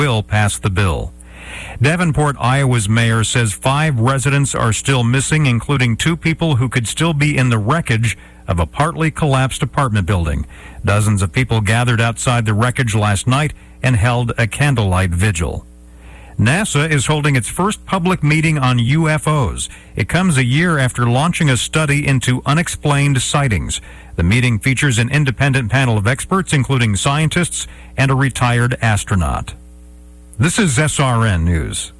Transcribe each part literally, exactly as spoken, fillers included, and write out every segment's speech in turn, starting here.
will pass the bill. Davenport, Iowa's mayor says five residents are still missing, including two people who could still be in the wreckage of a partly collapsed apartment building. Dozens of people gathered outside the wreckage last night and held a candlelight vigil. NASA is holding its first public meeting on U F Os. It comes a year after launching a study into unexplained sightings. The meeting features an independent panel of experts, including scientists and a retired astronaut. This is S R N News.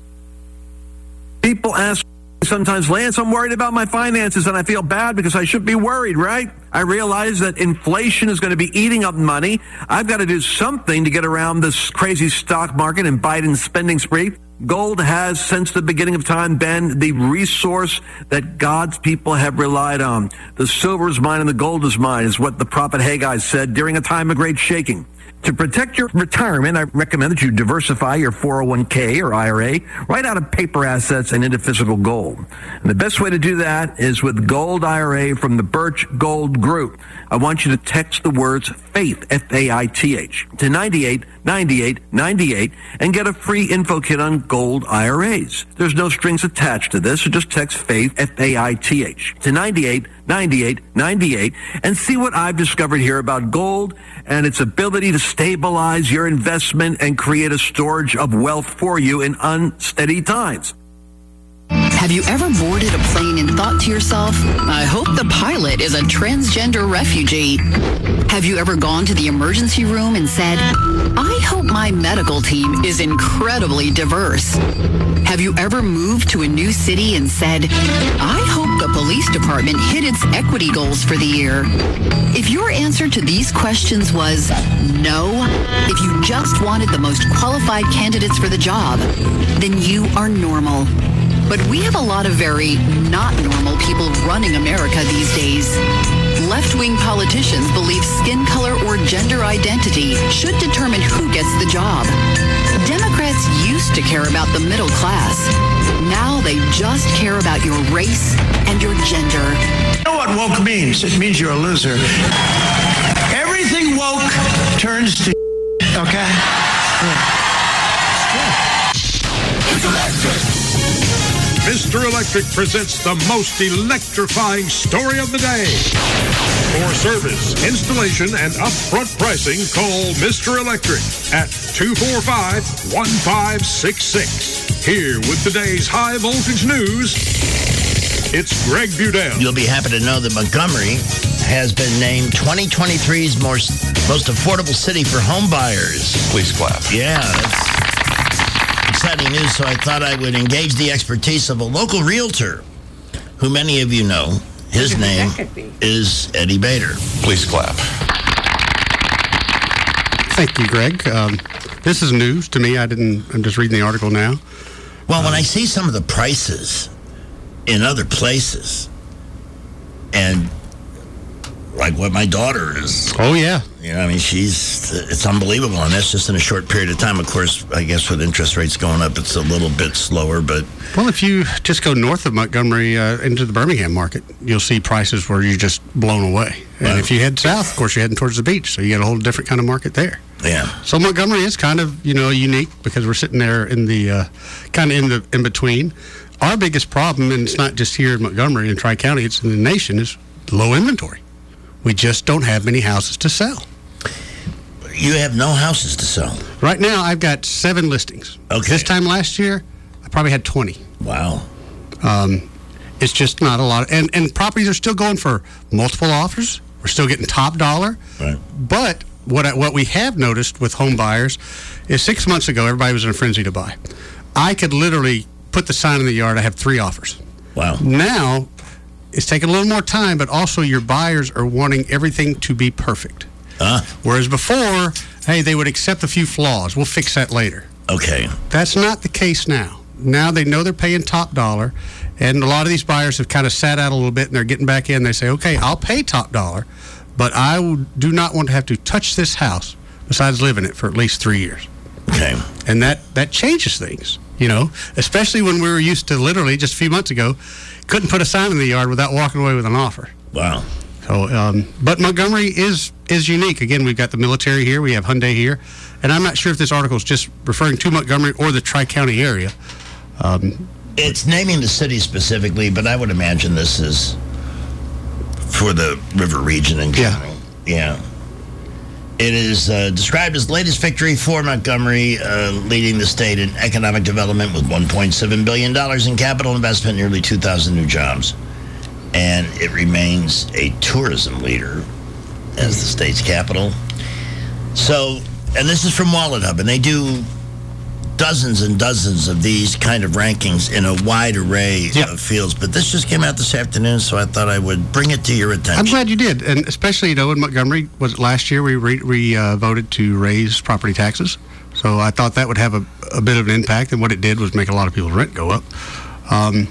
People ask sometimes, Lance, I'm worried about my finances and I feel bad because I should be worried, right? I realize that inflation is going to be eating up money. I've got to do something to get around this crazy stock market and Biden's spending spree. Gold has, since the beginning of time, been the resource that God's people have relied on. The silver is mine and the gold is mine, is what the prophet Haggai said during a time of great shaking. To protect your retirement, I recommend that you diversify your four oh one k or I R A right out of paper assets and into physical gold. And the best way to do that is with Gold I R A from the Birch Gold Group. I want you to text the words FAITH, F A I T H, to ninety-eight ninety-eight ninety-eight and get a free info kit on gold I R As. There's no strings attached to this, so just text FAITH, F A I T H, to ninety-eight ninety-eight ninety-eight and see what I've discovered here about gold and its ability to stabilize your investment and create a storage of wealth for you in unsteady times. Have you ever boarded a plane and thought to yourself, I hope the pilot is a transgender refugee? Have you ever gone to the emergency room and said, I hope my medical team is incredibly diverse? Have you ever moved to a new city and said, I hope the police department hit its equity goals for the year? If your answer to these questions was no, if you just wanted the most qualified candidates for the job, then you are normal. But we have a lot of very not normal people running America these days. Left-wing politicians believe skin color or gender identity should determine who gets the job. Democrats used to care about the middle class. Now they just care about your race and your gender. You know what woke means? It means you're a loser. Everything woke turns to okay? Yeah. It's electric. Mister Electric presents the most electrifying story of the day. For service, installation, and upfront pricing, call Mister Electric at two four five, one five six six. Here with today's high voltage news, it's Greg Budell. You'll be happy to know that Montgomery has been named twenty twenty-three's most, most affordable city for home buyers. Please clap. Yeah, that's exciting news, so I thought I would engage the expertise of a local realtor who many of you know. His name is Eddie Bader. Please clap. Thank you, Greg. Um, this is news to me. I didn't, I'm just reading the article now. Well, um, when I see some of the prices in other places, and like what my daughter is. Oh, yeah. You know, I mean, she's, it's unbelievable. And that's just in a short period of time. Of course, I guess with interest rates going up, it's a little bit slower, but. Well, if you just go north of Montgomery uh, into the Birmingham market, you'll see prices where you're just blown away. And right. If you head south, of course, you're heading towards the beach. So you got a whole different kind of market there. Yeah. So Montgomery is kind of, you know, unique because we're sitting there in the, uh, kind of in the in between. Our biggest problem, and it's not just here in Montgomery and Tri-County, it's in the nation, is low inventory. We just don't have many houses to sell. You have no houses to sell? Right now, I've got seven listings. Okay. This time last year, I probably had twenty. Wow. Um, it's just not a lot. And, and properties are still going for multiple offers. We're still getting top dollar. Right. But what I, what we have noticed with home buyers is six months ago, everybody was in a frenzy to buy. I could literally put the sign in the yard, I have three offers. Wow. Now, it's taking a little more time, but also your buyers are wanting everything to be perfect. Uh, Whereas before, hey, they would accept a few flaws. We'll fix that later. Okay. That's not the case now. Now they know they're paying top dollar, and a lot of these buyers have kind of sat out a little bit, and they're getting back in. They say, okay, I'll pay top dollar, but I do not want to have to touch this house besides live in it for at least three years. Okay. And that, that changes things, you know, especially when we were used to literally just a few months ago, couldn't put a sign in the yard without walking away with an offer. Wow. So, um, but Montgomery is is unique. Again, we've got the military here. We have Hyundai here. and I'm not sure if this article is just referring to Montgomery or the Tri-County area. Um, it's naming the city specifically, but I would imagine this is for the river region in general. Yeah. yeah. It is uh, described as the latest victory for Montgomery, uh, leading the state in economic development with one point seven billion dollars in capital investment, nearly two thousand new jobs. And it remains a tourism leader as the state's capital. So, and this is from Wallet Hub, and they do dozens and dozens of these kind of rankings in a wide array yep. of fields. But this just came out this afternoon, so I thought I would bring it to your attention. I'm glad you did, and especially, you know, in Montgomery, was it last year we re, we uh, voted to raise property taxes. So I thought that would have a, a bit of an impact, and what it did was make a lot of people's rent go up. Um,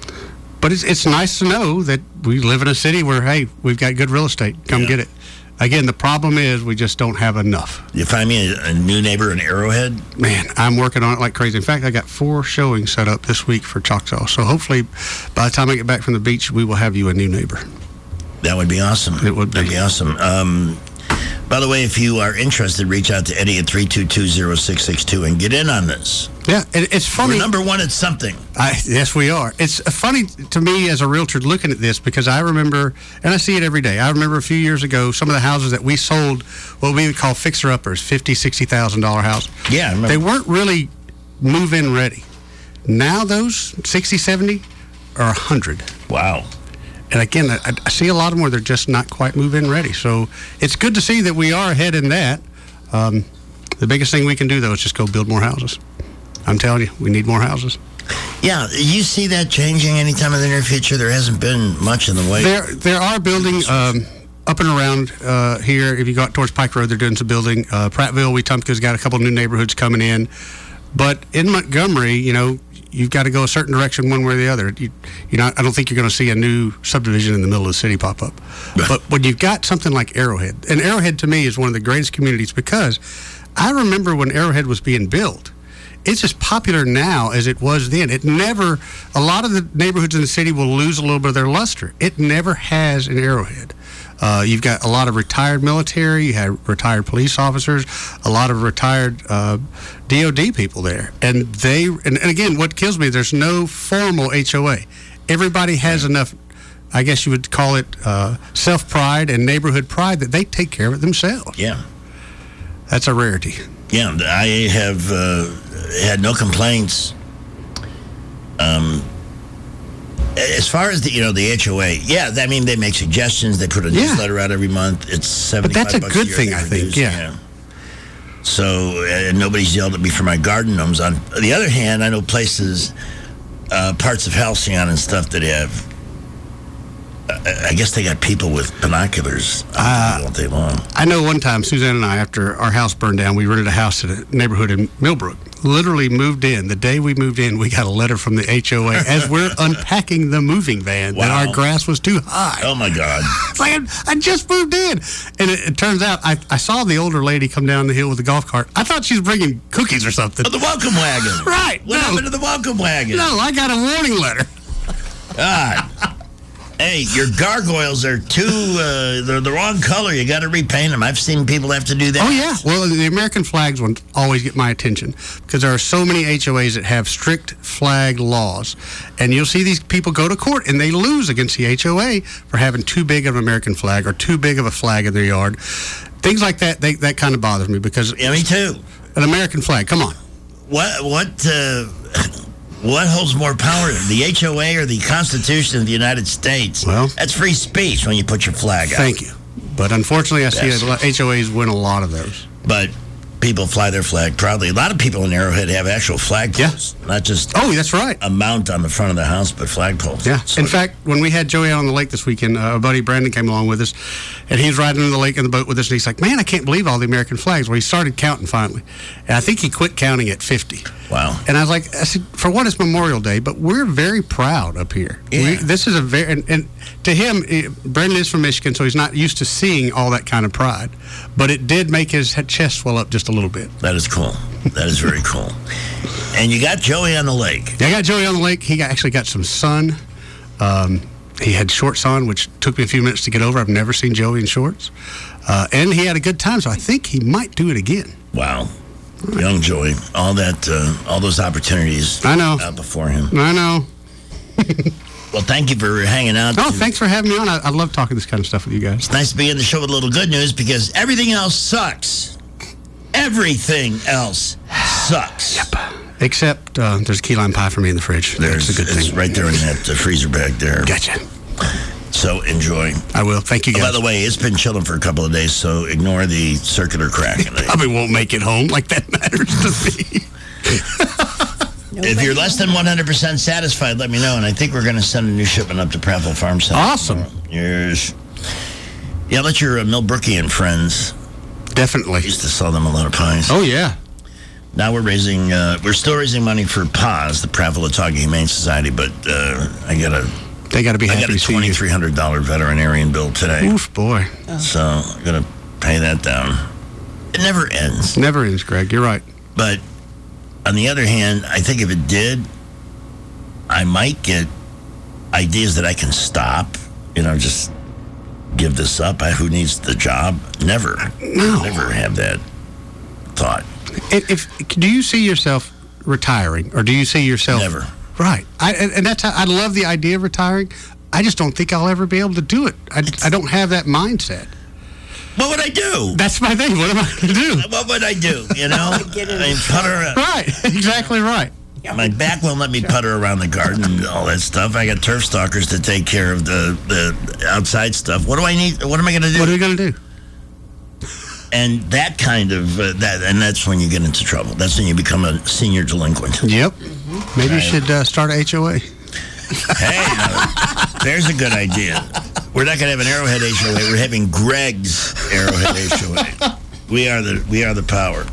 but it's it's nice to know that we live in a city where, hey, we've got good real estate. Come yeah. get it. Again, the problem is we just don't have enough. You find me a, a new neighbor in Arrowhead? Man, I'm working on it like crazy. In fact, I got four showings set up this week for Choctaw. So hopefully, by the time I get back from the beach, we will have you a new neighbor. That would be awesome. It would be. That'd be awesome. Um, by the way, if you are interested, reach out to Eddie at three two two, zero six six two and get in on this. Yeah, it, it's funny. We're number one at something. I, yes, we are. It's funny to me as a realtor looking at this because I remember, and I see it every day, I remember a few years ago, some of the houses that we sold, what we would call fixer-uppers, fifty thousand dollars, sixty thousand dollars house. Yeah, I remember. They weren't really move-in ready. Now those sixty, seventy are one hundred. Wow. And again, I, I see a lot of them where they're just not quite move-in ready. So it's good to see that we are ahead in that. Um, the biggest thing we can do, though, is just go build more houses. I'm telling you, we need more houses. Yeah, you see that changing anytime in the near future? There hasn't been much in the way. There, there are buildings um, up and around uh, here. If you go out towards Pike Road, they're doing some building. Uh, Prattville, Wetumpka's got a couple new neighborhoods coming in. But in Montgomery, you know, you've got to go a certain direction one way or the other. You, you know, I don't think you're going to see a new subdivision in the middle of the city pop up. Right. But when you've got something like Arrowhead, and Arrowhead to me is one of the greatest communities because I remember when Arrowhead was being built. It's as popular now as it was then. It never, a lot of the neighborhoods in the city will lose a little bit of their luster. It never has in Arrowhead. Uh, you've got a lot of retired military, you have retired police officers, a lot of retired uh, D O D people there. And they, and, and again, what kills me, there's no formal H O A. Everybody has enough, I guess you would call it uh, self-pride and neighborhood pride that they take care of it themselves. Yeah. That's a rarity. Yeah, I have uh, had no complaints. Um, as far as the you know the H O A, yeah, I mean they make suggestions. They put a yeah. newsletter out every month. It's seventy-five. But that's a bucks good a year thing, I think. produce, Yeah. yeah. So uh, nobody's yelled at me for my garden gnomes. On the other hand, I know places, uh, parts of Halcyon and stuff that have. I guess they got people with binoculars uh, all day long. I know one time, Suzanne and I, after our house burned down, we rented a house in a neighborhood in Millbrook. Literally moved in. The day we moved in, we got a letter from the H O A as we're unpacking the moving van Wow. that our grass was too high. Oh, my God. It's like, I, I just moved in. And it, it turns out, I, I saw the older lady come down the hill with a golf cart. I thought she was bringing cookies or something. Oh, the welcome wagon. Right. What no. happened to the welcome wagon? No, I got a warning letter. God. Hey, your gargoyles are too, uh, they're the wrong color. You got to repaint them. I've seen people have to do that. Oh, yeah. Well, the American flags one always get my attention because there are so many H O As that have strict flag laws. And you'll see these people go to court and they lose against the H O A for having too big of an American flag or too big of a flag in their yard. Things like that, they, that kind of bothers me because... Yeah, me too. An American flag, come on. What, what, uh... What holds more power, the H O A or the Constitution of the United States? Well, that's free speech when you put your flag out. Thank you. But unfortunately, I Yes. see a lot, H O As win a lot of those. But people fly their flag proudly. A lot of people in Arrowhead have actual flagpoles, Yeah. not just Oh, that's right. a mount on the front of the house, but flagpoles. Yeah. So- in fact, when we had Joey out on the lake this weekend, uh, our buddy Brandon came along with us, and he was riding in the lake in the boat with us, and he's like, man, I can't believe all the American flags. Well, he started counting finally. And I think he quit counting at fifty. Wow. And I was like, I said, for one, it's Memorial Day, but we're very proud up here. Yeah. We, this is a very, and, and to him, eh, Brandon is from Michigan, so he's not used to seeing all that kind of pride. But it did make his head- chest swell up just a little bit. That is cool. That is very cool. And you got Joey on the lake. Yeah, I got Joey on the lake. He got, actually got some sun. Um, he had shorts on, which took me a few minutes to get over. I've never seen Joey in shorts. Uh, and he had a good time, so I think he might do it again. Wow. young Joey, all that, uh, all those opportunities. I know. Out before him. I know. Well, thank you for hanging out. Oh, thanks for having me on. I, I love talking this kind of stuff with you guys. It's nice to be in the show with a little good news because everything else sucks. Everything else sucks. Yep. Except uh, there's key lime pie for me in the fridge. There's That's a good it's thing. right there in that uh, freezer bag there. Gotcha. So enjoy. I will. Thank you, guys. Oh, by the way, it's been chilling for a couple of days, so ignore the circular crack. Probably won't make it home like that matters to me. If you're less than one hundred percent satisfied, let me know, and I think we're going to send a new shipment up to Prattville Farm Center. Awesome. Yes. Yeah, let your uh, Milbrookian friends. Definitely. Used to sell them a lot of pies. Oh, yeah. Now we're raising, uh, we're still raising money for P A S, the Prattville Otago Humane Society, but uh, I got a, they got to be I happy got a to see you. twenty-three hundred dollars veterinarian bill today. Oof, boy. So I'm going to pay that down. It never ends. Never ends, Greg. You're right. But on the other hand, I think if it did, I might get ideas that I can stop, you know, just give this up. I, who needs the job? Never. No. Never have that thought. If, if do you see yourself retiring, or do you see yourself? Never. Right. I, and, and that's how, I love the idea of retiring. I just don't think I'll ever be able to do it. I, I don't have that mindset. What would I do? That's my thing. What am I going to do? What would I do? You know, I mean, putter around. Right. Exactly right. My back won't let me putter around the garden and all that stuff. I got turf stalkers to take care of the, the outside stuff. What do I need? What am I going to do? What are we going to do? And that kind of uh, that, and that's when you get into trouble. That's when you become a senior delinquent. Yep. Mm-hmm. Maybe right. you should uh, start a H O A. Hey, uh, there's a good idea. We're not going to have an Arrowhead H O A. We're having Greg's Arrowhead H O A. We are the we are the power.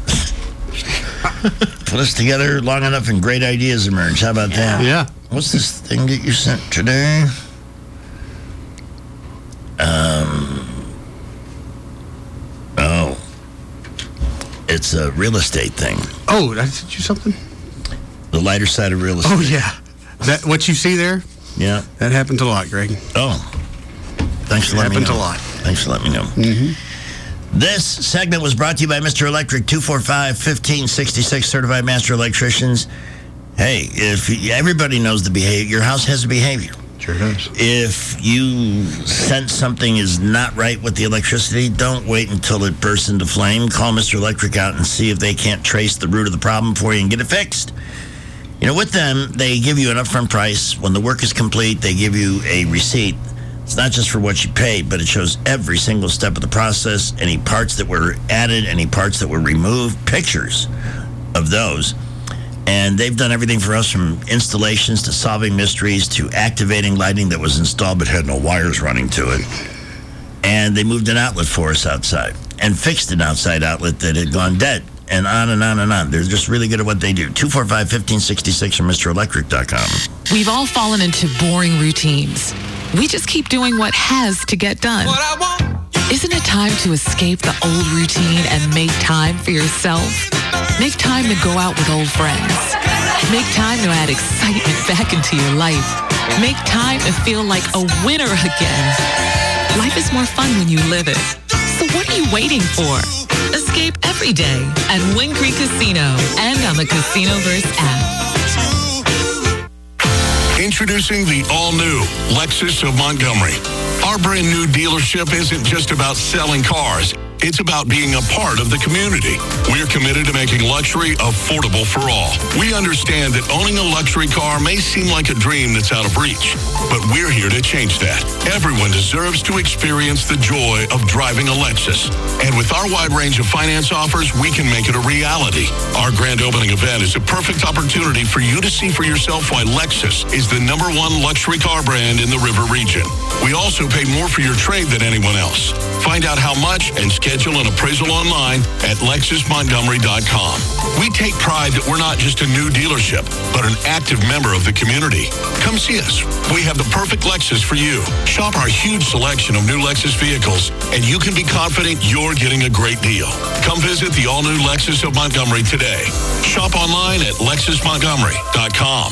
Put us together long enough and great ideas emerge. How about that? Yeah. What's this thing that you sent today? Um. Oh. It's a real estate thing. Oh, did I send you something? The lighter side of real estate. Oh, yeah. That what you see there? Yeah. That happens a lot, Greg. Oh. Thanks for letting me know. Happens a lot. Thanks for letting me know. Mm-hmm. This segment was brought to you by Mister Electric, two four five, one five six six, certified master electricians. Hey, if everybody knows the behavior, your house has a behavior. Sure does. If you sense something is not right with the electricity, don't wait until it bursts into flame. Call Mister Electric out and see if they can't trace the root of the problem for you and get it fixed. You know, with them, they give you an upfront price. When the work is complete, they give you a receipt. It's not just for what you paid, but it shows every single step of the process, any parts that were added, any parts that were removed, pictures of those. And they've done everything for us, from installations to solving mysteries to activating lighting that was installed but had no wires running to it. And they moved an outlet for us outside and fixed an outside outlet that had gone dead, and on and on and on. They're just really good at what they do. two four five, one five six six or Mister Electric dot com. We've all fallen into boring routines. We just keep doing what has to get done. What I want. Isn't it time to escape the old routine and make time for yourself? Make time to go out with old friends. Make time to add excitement back into your life. Make time to feel like a winner again. Life is more fun when you live it. So what are you waiting for? Escape every day at Wind Creek Casino and on the Casinoverse app. Introducing the all-new Lexus of Montgomery. Our brand new dealership isn't just about selling cars. It's about being a part of the community. We're committed to making luxury affordable for all. We understand that owning a luxury car may seem like a dream that's out of reach, but we're here to change that. Everyone deserves to experience the joy of driving a Lexus. And with our wide range of finance offers, we can make it a reality. Our grand opening event is a perfect opportunity for you to see for yourself why Lexus is the number one luxury car brand in the River region. We also pay more for your trade than anyone else. Find out how much and schedule an appraisal online at Lexus Montgomery dot com. We take pride that we're not just a new dealership, but an active member of the community. Come see us. We have the perfect Lexus for you. Shop our huge selection of new Lexus vehicles, and you can be confident you're getting a great deal. Come visit the all-new Lexus of Montgomery today. Shop online at Lexus Montgomery dot com.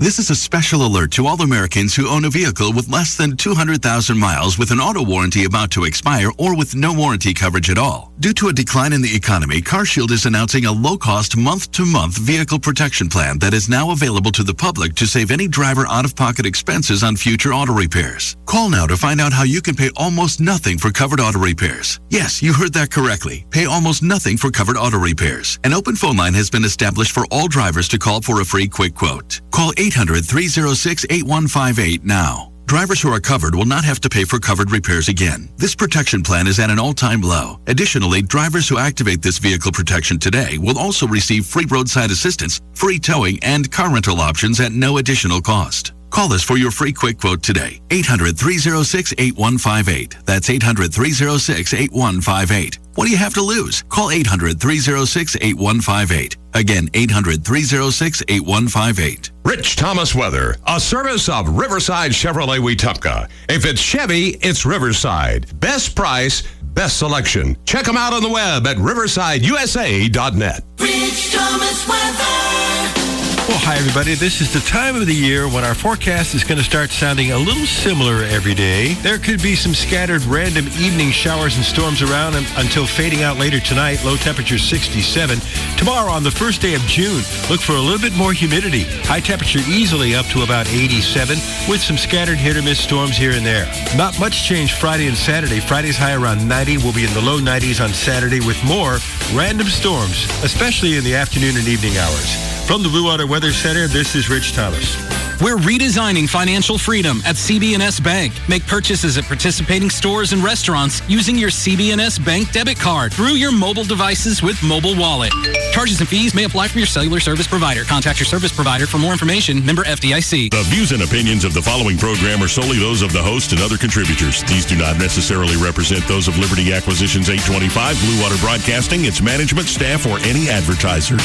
This is a special alert to all Americans who own a vehicle with less than two hundred thousand miles with an auto warranty about to expire or with no warranty coverage at all. Due to a decline in the economy, CarShield is announcing a low-cost month-to-month vehicle protection plan that is now available to the public to save any driver out-of-pocket expenses on future auto repairs. Call now to find out how you can pay almost nothing for covered auto repairs. Yes, you heard that correctly. Pay almost nothing for covered auto repairs. An open phone line has been established for all drivers to call for a free quick quote. Call eight hundred, three oh six, eight one five eight now. Drivers who are covered will not have to pay for covered repairs again. This protection plan is at an all-time low. Additionally, drivers who activate this vehicle protection today will also receive free roadside assistance, free towing, and car rental options at no additional cost. Call us for your free quick quote today. eight hundred, three oh six, eight one five eight. That's eight hundred, three oh six, eight one five eight. What do you have to lose? Call eight hundred, three oh six, eight one five eight. Again, eight hundred, three oh six, eight one five eight. Rich Thomas Weather, a service of Riverside Chevrolet Wetumpka. If it's Chevy, it's Riverside. Best price, best selection. Check them out on the web at riverside u s a dot net. Rich Thomas Weather. Well, hi, everybody. This is the time of the year when our forecast is going to start sounding a little similar every day. There could be some scattered random evening showers and storms around until fading out later tonight. Low temperature sixty-seven. Tomorrow, on the first day of June, look for a little bit more humidity. High temperature easily up to about eighty-seven with some scattered hit or miss storms here and there. Not much change Friday and Saturday. Friday's high around ninety. We'll be in the low nineties on Saturday with more random storms, especially in the afternoon and evening hours. From the Blue Water Weather Center, this is Rich Thomas. We're redesigning financial freedom at C B and S Bank. Make purchases at participating stores and restaurants using your C B and S Bank debit card through your mobile devices with Mobile Wallet. Charges and fees may apply from your cellular service provider. Contact your service provider for more information. Member F D I C. The views and opinions of the following program are solely those of the host and other contributors. These do not necessarily represent those of Liberty Acquisitions eight twenty-five, Blue Water Broadcasting, its management, staff, or any advertisers.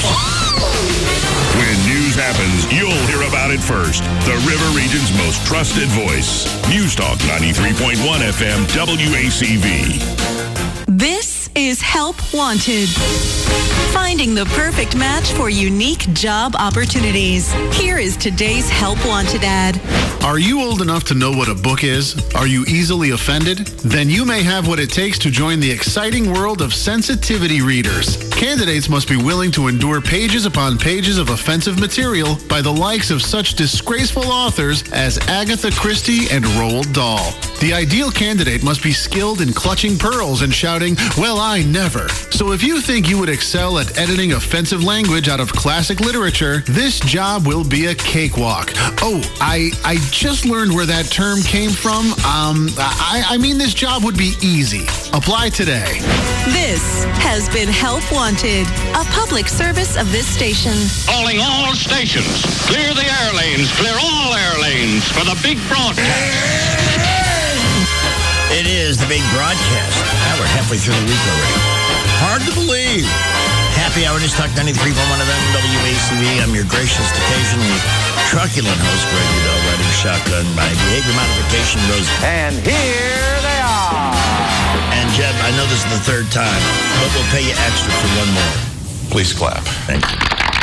When news happens, you'll hear about it first. The River Region's most trusted voice. News Talk ninety-three point one F M W A C V. This is Help Wanted. Finding the perfect match for unique job opportunities. Here is today's Help Wanted ad. Are you old enough to know what a book is? Are you easily offended? Then you may have what it takes to join the exciting world of sensitivity readers. Candidates must be willing to endure pages upon pages of offensive material by the likes of such disgraceful authors as Agatha Christie and Roald Dahl. The ideal candidate must be skilled in clutching pearls and shouting, "Well, I never." So if you think you would excel at editing offensive language out of classic literature, this job will be a cakewalk. Oh, I I just learned where that term came from. Um, I, I mean, this job would be easy. Apply today. This has been Help Wanted, a public service of this station. Calling all stations. Clear the air lanes. Clear all air lanes for the big broadcast. It is the big broadcast. Now we're halfway through the week already. Hard to believe. Happy Hour News Talk ninety-three point one F M W A C V. I'm your gracious, occasionally truculent host, Greg Udell, riding shotgun. My behavior modification goes. And here they are. And Jeb, I know this is the third time, but we'll pay you extra for one more. Please clap. Thank you.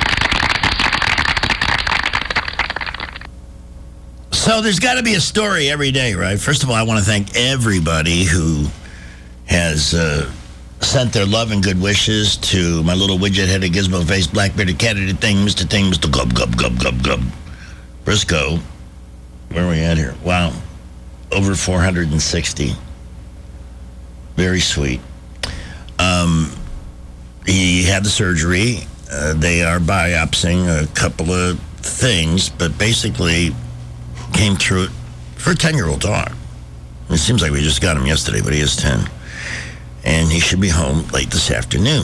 So there's got to be a story every day, right? First of all, I want to thank everybody who has uh, sent their love and good wishes to my little widget-headed, gizmo-faced, black-bearded candidate thing, Mister Thing, Mister Gub, Gub, Gub, Gub, Gub. Briscoe, where are we at here? Wow. Over four hundred sixty. Very sweet. Um, he had the surgery. Uh, they are biopsying a couple of things, but basically came through it for a ten-year-old dog. It seems like we just got him yesterday, but he is ten. And he should be home late this afternoon.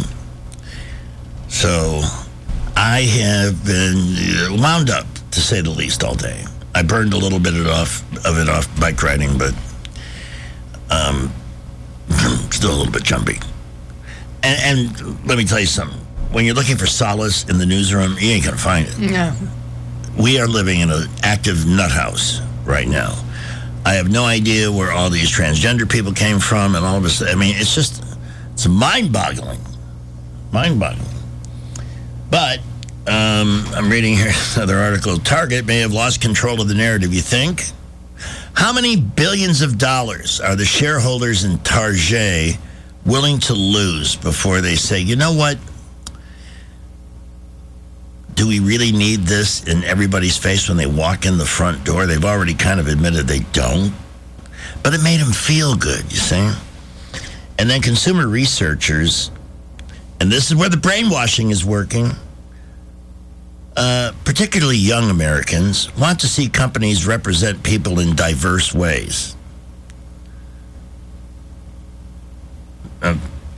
So I have been wound up, to say the least, all day. I burned a little bit of it off, of it off bike riding, but um, still a little bit jumpy. And, and let me tell you something. When you're looking for solace in the newsroom, you ain't going to find it. No. We are living in an active nut house right now. I have no idea where all these transgender people came from and all of this. I mean, it's just, it's mind-boggling. Mind-boggling. But Um, I'm reading here another article. Target may have lost control of the narrative, you think? How many billions of dollars are the shareholders in Target willing to lose before they say, you know what? Do we really need this in everybody's face when they walk in the front door? They've already kind of admitted they don't. But it made them feel good, you see? And then consumer researchers, and this is where the brainwashing is working, uh, particularly young Americans, want to see companies represent people in diverse ways. Uh,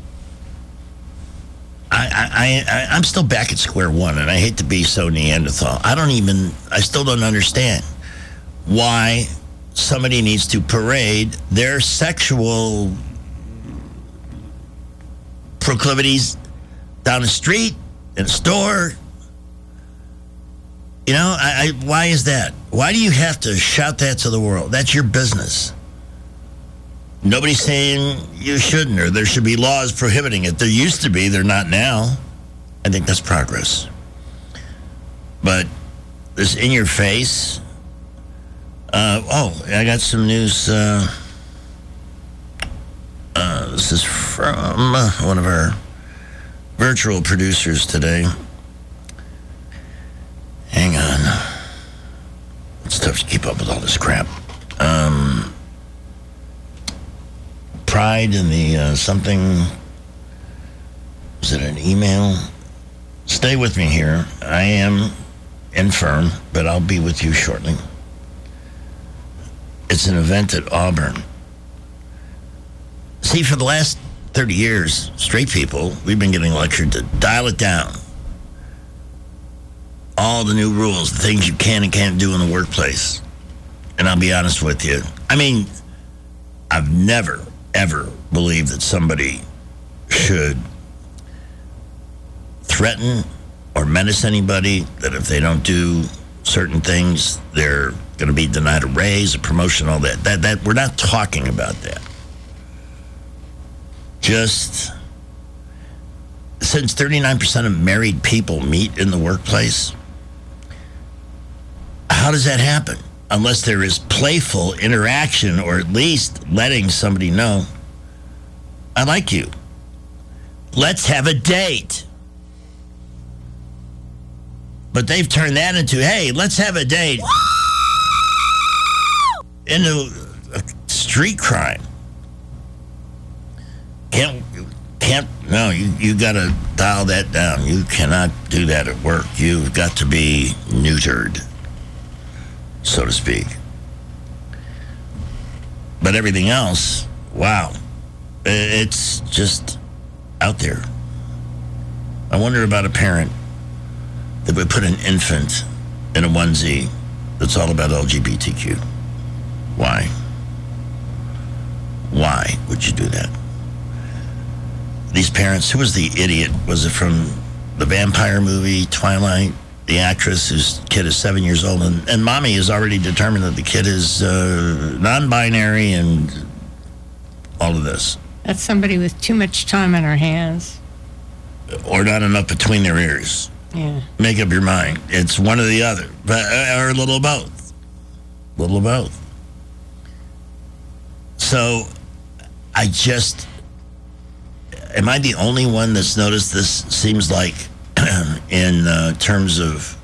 I, I, I, I'm still back at square one, and I hate to be so Neanderthal. I don't even, I still don't understand why somebody needs to parade their sexual proclivities down the street, in a store. You know, I, I, why is that? Why do you have to shout that to the world? That's your business. Nobody's saying you shouldn't, or there should be laws prohibiting it. There used to be, they're not now. I think that's progress. But this in your face. Uh, oh, I got some news. Uh, uh, this is from uh, one of our virtual producers today. Hang on. It's tough to keep up with all this crap. Um... Pride in the uh, something, was it an email? Stay with me here. I am infirm, but I'll be with you shortly. It's an event at Auburn. See, for the last thirty years, straight people, we've been getting lectured to dial it down. All the new rules, the things you can and can't do in the workplace. And I'll be honest with you. I mean, I've never ever believe that somebody should threaten or menace anybody, that if they don't do certain things, they're going to be denied a raise, a promotion, all that. That that we're not talking about that. Just since thirty-nine percent of married people meet in the workplace, how does that happen? Unless there is playful interaction, or at least letting somebody know, I like you. Let's have a date. But they've turned that into, hey, let's have a date, into a street crime. Can't, can't, no, you, you got to dial that down. You cannot do that at work. You've got to be neutered, so to speak. But everything else, wow, it's just out there. I wonder about a parent that would put an infant in a onesie that's all about L G B T Q. Why? Why would you do that? These parents, who was the idiot? Was it from the vampire movie, Twilight? The actress whose kid is seven years old, and, and mommy is already determined that the kid is uh, non-binary and all of this. That's somebody with too much time on her hands. Or not enough between their ears. Yeah. Make up your mind. It's one or the other, but, or a little of both. A little of both. So, I just, am I the only one that's noticed this? Seems like in uh, terms of,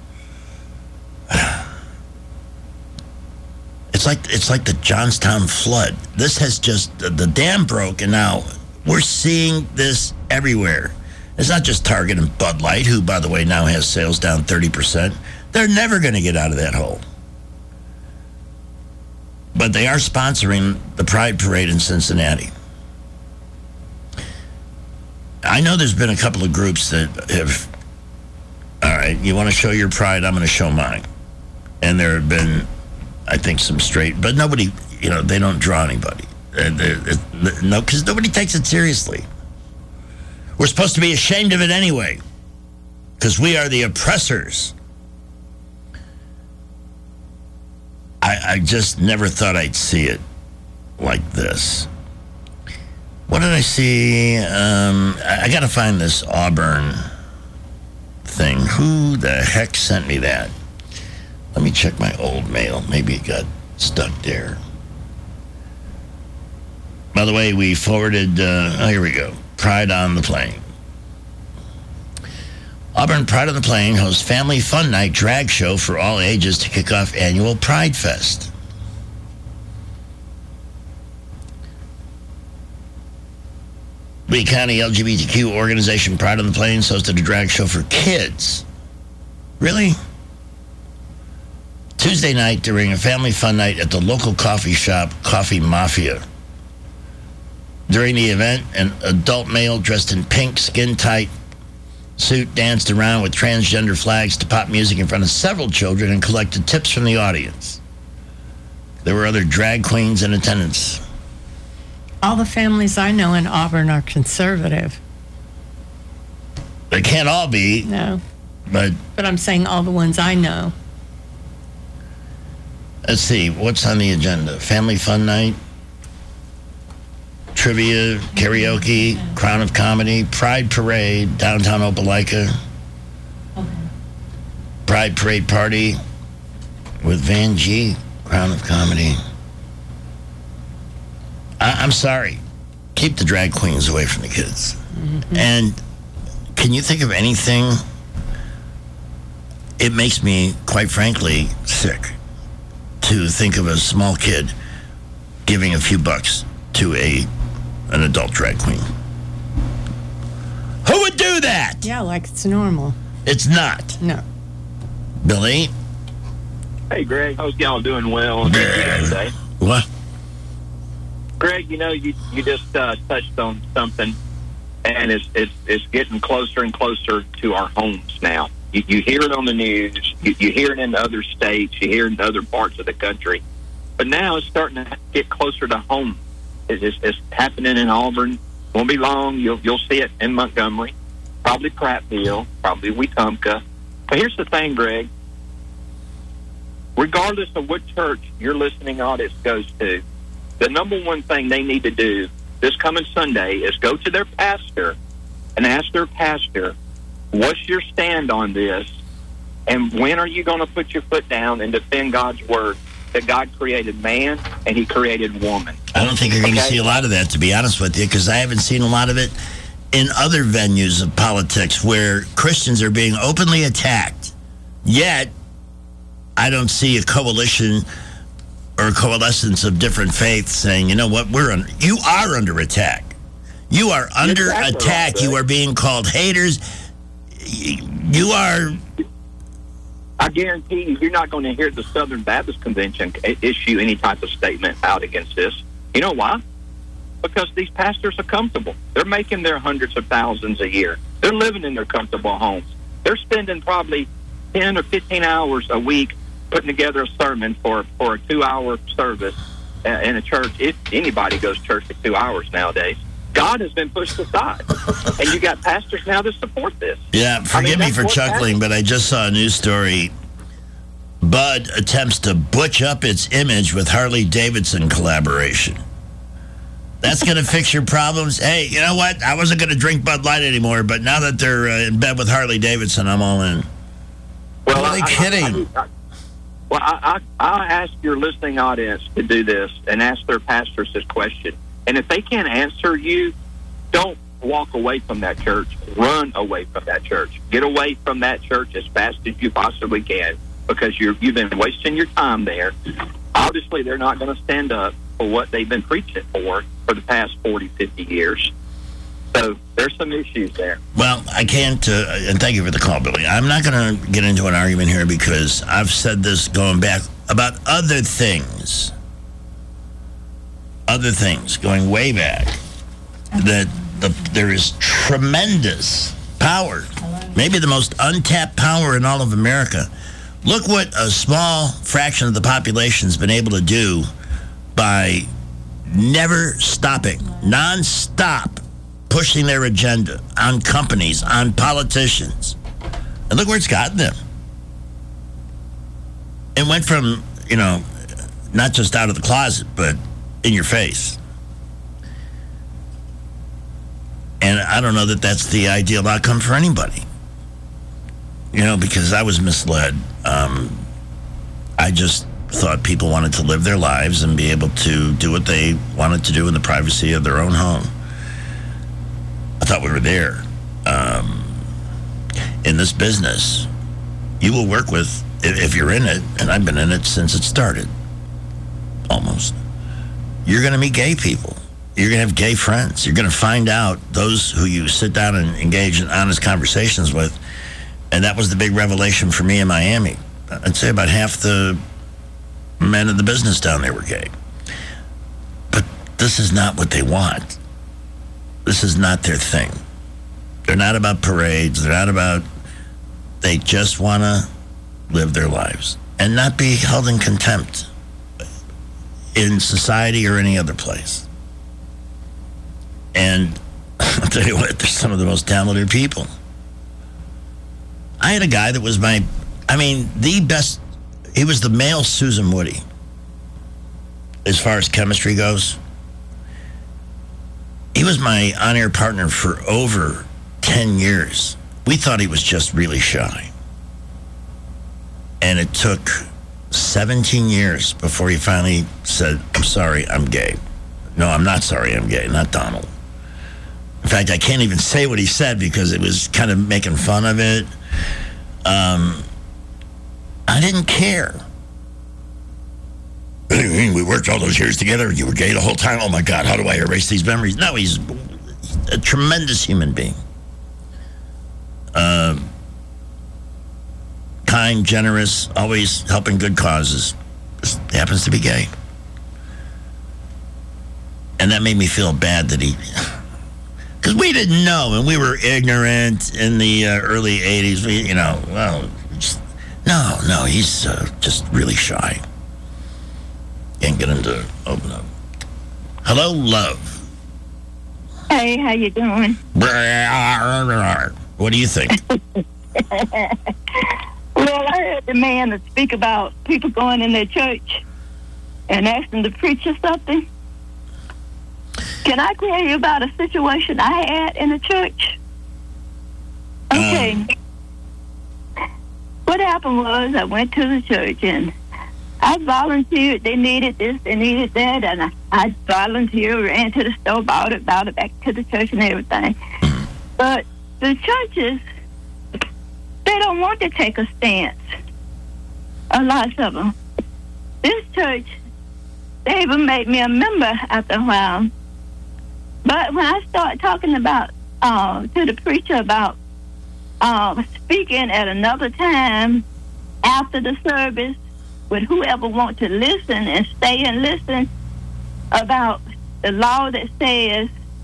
it's like it's like the Johnstown flood. This has just, the, the dam broke, and now we're seeing this everywhere. It's not just Target and Bud Light, who, by the way, now has sales down thirty percent. They're never going to get out of that hole. But they are sponsoring the Pride Parade in Cincinnati. I know there's been a couple of groups that have, all right, you want to show your pride, I'm going to show mine. And there have been, I think, some straight, but nobody, you know, they don't draw anybody. Uh, no, because nobody takes it seriously. We're supposed to be ashamed of it anyway, because we are the oppressors. I, I just never thought I'd see it like this. What did I see? Um, I, I got to find this Auburn thing. Who the heck sent me that? Let me check my old mail. Maybe it got stuck there. By the way, we forwarded, uh, oh, here we go. Pride on the Plain. Auburn Pride on the Plain hosts Family Fun Night drag show for all ages to kick off annual Pride Fest. Lee County L G B T Q organization Pride on the Plains hosted a drag show for kids. Really? Tuesday night during a family fun night at the local coffee shop, Coffee Mafia. During the event, an adult male dressed in pink, skin-tight suit danced around with transgender flags to pop music in front of several children and collected tips from the audience. There were other drag queens in attendance. All the families I know in Auburn are conservative. They can't all be. No. But But I'm saying all the ones I know. let's see, what's on the agenda? Family Fun Night, trivia, karaoke, Crown of Comedy, Pride Parade, downtown Opelika, Pride Parade Party with Van G, Crown of Comedy. I- I'm sorry. Keep the drag queens away from the kids. Mm-hmm. And can you think of anything? It makes me, quite frankly, sick to think of a small kid giving a few bucks to a an adult drag queen. Who would do that? Yeah, like it's normal. It's not. No. Billy? Hey, Greg. Hope y'all doing well on today. What? Greg, you know, you you just uh, touched on something, and it's, it's it's getting closer and closer to our homes now. You, you hear it on the news. You, you hear it in other states. You hear it in other parts of the country. But now it's starting to get closer to home. It's, it's, it's happening in Auburn. Won't be long. You'll you'll see it in Montgomery, probably Prattville, probably Wetumpka. But here's the thing, Greg. Regardless of what church your listening audience goes to, the number one thing they need to do this coming Sunday is go to their pastor and ask their pastor, what's your stand on this? And when are you going to put your foot down and defend God's word that God created man and he created woman? I don't think you're going to Okay? see a lot of that, to be honest with you, because I haven't seen a lot of it in other venues of politics where Christians are being openly attacked. Yet, I don't see a coalition or a coalescence of different faiths saying, you know what, we're un- you are under attack. You are under Exactly attack. right, You are being called haters. Y- You are... I guarantee you, you're not going to hear the Southern Baptist Convention i- issue any type of statement out against this. You know why? Because these pastors are comfortable. They're making their hundreds of thousands a year. They're living in their comfortable homes. They're spending probably ten or fifteen hours a week putting together a sermon for, for a two-hour service uh, in a church. If anybody goes to church for two hours nowadays, God has been pushed aside. And you got pastors now that support this. Yeah, I forgive mean, me that's for what's chuckling, happening. but I just saw a news story. Bud attempts to butch up its image with Harley Davidson collaboration. That's going to fix your problems? Hey, you know what? I wasn't going to drink Bud Light anymore, but now that they're uh, in bed with Harley Davidson, I'm all in. Well, Are they I- kidding? I, I, well, I, I, I ask your listening audience to do this and ask their pastors this question. And if they can't answer you, don't walk away from that church. Run away from that church. Get away from that church as fast as you possibly can, because you're, you've been wasting your time there. Obviously, they're not going to stand up for what they've been preaching for for the past forty, fifty years. So there's some issues there. Well, I can't, uh, and thank you for the call, Billy. I'm not going to get into an argument here because I've said this going back about other things. Other things, going way back, that the, there is tremendous power, maybe the most untapped power in all of America. Look what a small fraction of the population has been able to do by never stopping, non-stop, pushing their agenda on companies, on politicians. And look where it's gotten them. It went from, you know, not just out of the closet, but in your face. And I don't know that that's the ideal outcome for anybody. you know, because I was misled. Um, I just thought people wanted to live their lives and be able to do what they wanted to do in the privacy of their own home. I thought we were there. Um, in this business, you will work with, if you're in it, and I've been in it since it started, almost, you're going to meet gay people. You're going to have gay friends. You're going to find out those who you sit down and engage in honest conversations with. And that was the big revelation for me in Miami. I'd say about half the men in the business down there were gay. But this is not what they want. This is not their thing. They're not about parades. They're not about... They just want to live their lives and not be held in contempt in society or any other place. And I'll tell you what, they're some of the most talented people. I had a guy that was my, I mean, the best, he was the male Susan Woody, as far as chemistry goes. He was my on-air partner for over ten years. We thought he was just really shy. And it took seventeen years before he finally said, I'm sorry, I'm gay. No, I'm not sorry, I'm gay, not Donald. In fact, I can't even say what he said because it was kind of making fun of it. Um, I didn't care. What do you mean? We worked all those years together. You were gay the whole time. Oh, my God, how do I erase these memories? No, he's a tremendous human being. Um, kind, generous, always helping good causes. Just happens to be gay. And that made me feel bad that he... Because we didn't know, and we were ignorant in the uh, early eighties. We, you know, well, just, no, no, he's uh, just really shy. Can't get him to open up. Hello, love. Hey, how you doing? What do you think? Well, I heard the man that speak about people going in their church and asking the preacher something. Can I tell you about a situation I had in a church? Okay. Um. What happened was I went to the church and I volunteered. They needed this, they needed that, and I, I volunteered, ran to the store, bought it, bought it back to the church and everything. But the churches, they don't want to take a stance. A lot of them. This church, they even made me a member after a while. But when I start talking about uh, to the preacher about uh, speaking at another time after the service with whoever wants to listen and stay and listen about the law that says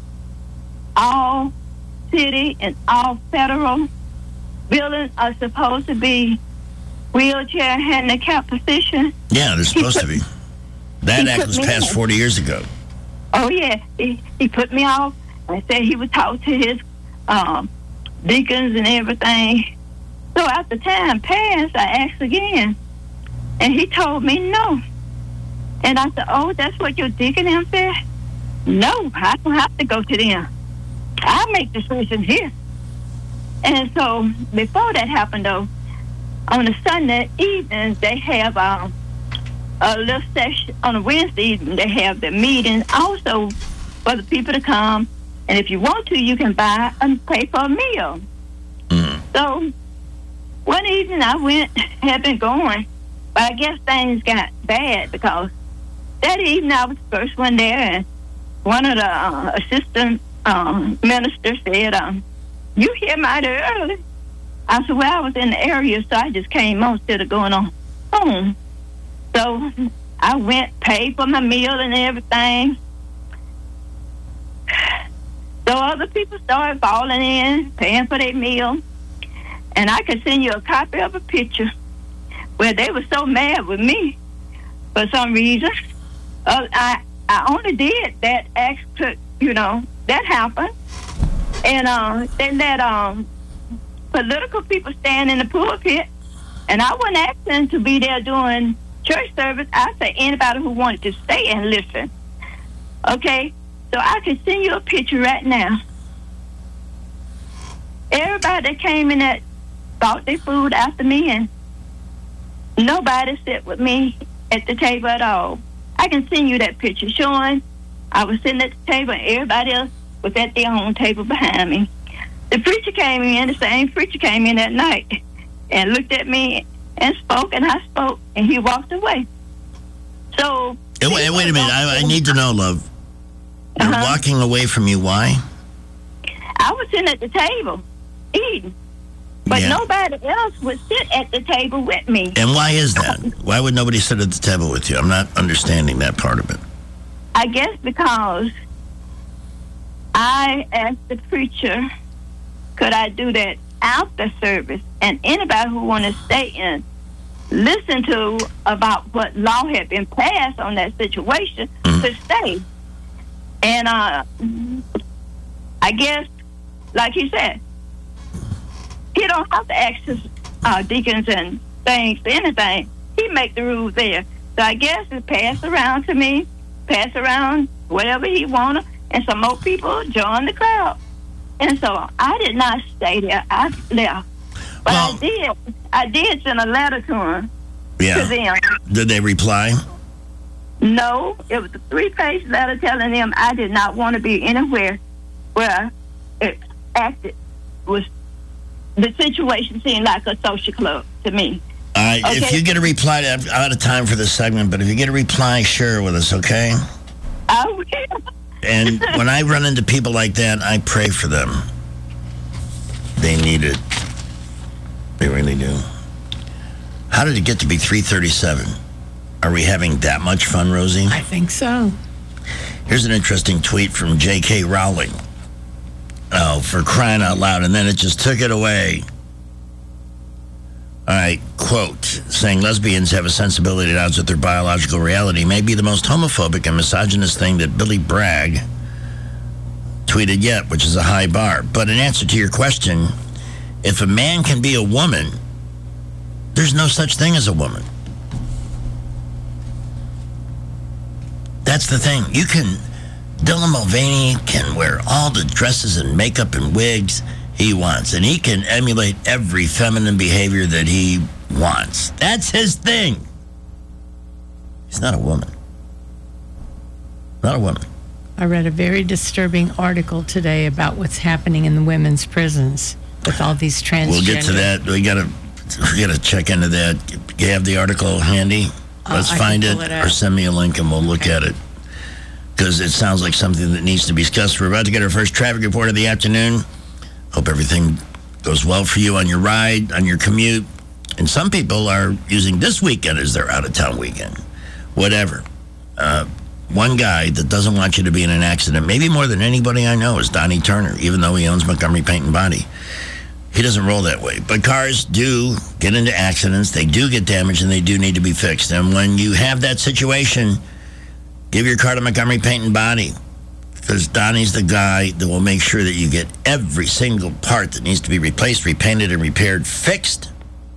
all city and all federal buildings are supposed to be wheelchair handicap position. Yeah, they're supposed put, to be. That act was passed forty years ago. Oh, yeah. He, he put me off. I said he would talk to his um, deacons and everything. So after time passed, I asked again. And he told me no. And I said, oh, that's what your deacon them said? No, I don't have to go to them. I make decisions here. And so before that happened, though, on a Sunday evening, they have... Um, a little session on a Wednesday evening. They have the meeting also for the people to come, and if you want to, you can buy and pay for a meal. Mm. So one evening I went, had been going, but I guess things got bad because that evening I was the first one there, and one of the uh, assistant um, ministers said, um, "You here mighty early." I said, "Well, I was in the area, so I just came on instead of going on home." So I went, paid for my meal and everything. So other people started falling in, paying for their meal. And I could send you a copy of a picture where they were so mad with me for some reason. Uh, I I only did that extra, you know, that happened. And uh, they let um, political people stand in the pulpit. And I wasn't asking to be there doing church service. I say anybody who wanted to stay and listen. Okay, so I can send you a picture right now. Everybody that came in that brought their food after me, and nobody sit with me at the table at all. I can send you that picture showing I was sitting at the table and everybody else was at their own table behind me. The preacher came in, the same preacher came in that night and looked at me and spoke, and I spoke, and he walked away. So... Hey, wait, wait a minute. I, I need to know, love. You're uh-huh. walking away from you. Why? I was sitting at the table eating, but yeah. nobody else would sit at the table with me. And why is that? Why would nobody sit at the table with you? I'm not understanding that part of it. I guess because I asked the preacher, could I do that after service? And anybody who want to stay in, listen to about what law had been passed on that situation mm-hmm. to stay. And uh, I guess, like he said, he don't have to ask his uh, deacons and things for anything. He make the rules there. So I guess it's passed around to me, pass around whatever he wanted, and some more people join the crowd. And so I did not stay there. I left. But well, I did. I did send a letter to him. Yeah. To them. Did they reply? No. It was a three-page letter telling them I did not want to be anywhere where it acted was the situation seemed like a social club to me. All right. Okay? If you get a reply, I'm out of time for this segment, but if you get a reply, share it with us, okay? I will. And when I run into people like that, I pray for them. They need it. They really do. How did it get to be three thirty-seven? Are we having that much fun, Rosie? I think so. Here's an interesting tweet from J K. Rowling. Oh, for crying out loud. And then it just took it away. All right, quote, saying lesbians have a sensibility at odds with their biological reality may be the most homophobic and misogynist thing that Billy Bragg tweeted yet, which is a high bar. But in answer to your question, if a man can be a woman, there's no such thing as a woman. That's the thing. You can, Dylan Mulvaney can wear all the dresses and makeup and wigs he wants, and he can emulate every feminine behavior that he wants. That's his thing. He's not a woman. Not a woman. I read a very disturbing article today about what's happening in the women's prisons with all these transgender... We'll get to that. We gotta, we gotta check into that. You have the article handy? Let's uh, find it, it or send me a link and we'll look okay. at it. Because it sounds like something that needs to be discussed. We're about to get our first traffic report of the afternoon. Hope everything goes well for you on your ride, on your commute. And some people are using this weekend as their out-of-town weekend. Whatever. Uh, one guy that doesn't want you to be in an accident, maybe more than anybody I know, is Donnie Turner, even though he owns Montgomery Paint and Body. He doesn't roll that way. But cars do get into accidents. They do get damaged, and they do need to be fixed. And when you have that situation, give your car to Montgomery Paint and Body. Because Donnie's the guy that will make sure that you get every single part that needs to be replaced, repainted, and repaired fixed.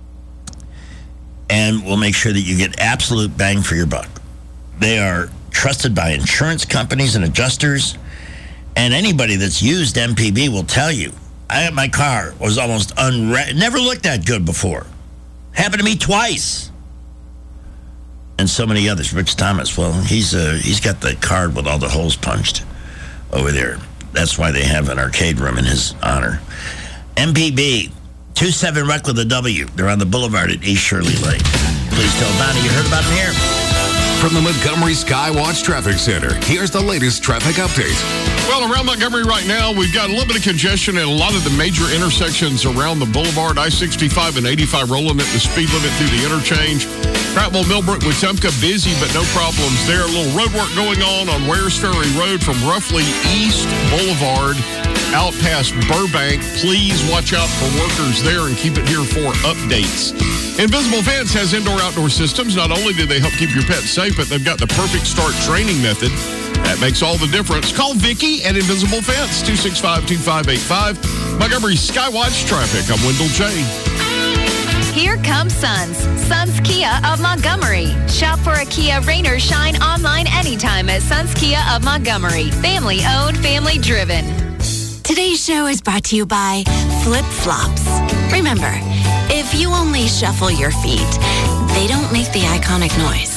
And we'll make sure that you get absolute bang for your buck. They are trusted by insurance companies and adjusters. And anybody that's used M P B will tell you, I my car was almost unre- never looked that good before. Happened to me twice. And so many others. Rich Thomas, well, he's uh, he's got the card with all the holes punched over there. That's why they have an arcade room in his honor. M P B, two seven Rec with a W. They're on the boulevard at East Shirley Lake. Please tell Donnie you heard about them here. From the Montgomery Skywatch Traffic Center, here's the latest traffic update. Well, around Montgomery right now, we've got a little bit of congestion at a lot of the major intersections around the boulevard. I sixty-five and eighty-five rolling at the speed limit through the interchange. Prattville, Millbrook, Wetumpka, busy, but no problems there. A little road work going on on Wares Ferry Road from roughly East Boulevard out past Burbank. Please watch out for workers there and keep it here for updates. Invisible Fence has indoor-outdoor systems. Not only do they help keep your pets safe, but they've got the perfect start training method. That makes all the difference. Call Vicky at Invisible Fence, two six five, two five eight five. Montgomery Skywatch Traffic. I'm Wendell J. Here comes Suns. Suns Kia of Montgomery. Shop for a Kia rain or shine online anytime at Suns Kia of Montgomery. Family owned, family driven. Today's show is brought to you by Flip Flops. Remember, If you only shuffle your feet, they don't make the iconic noise.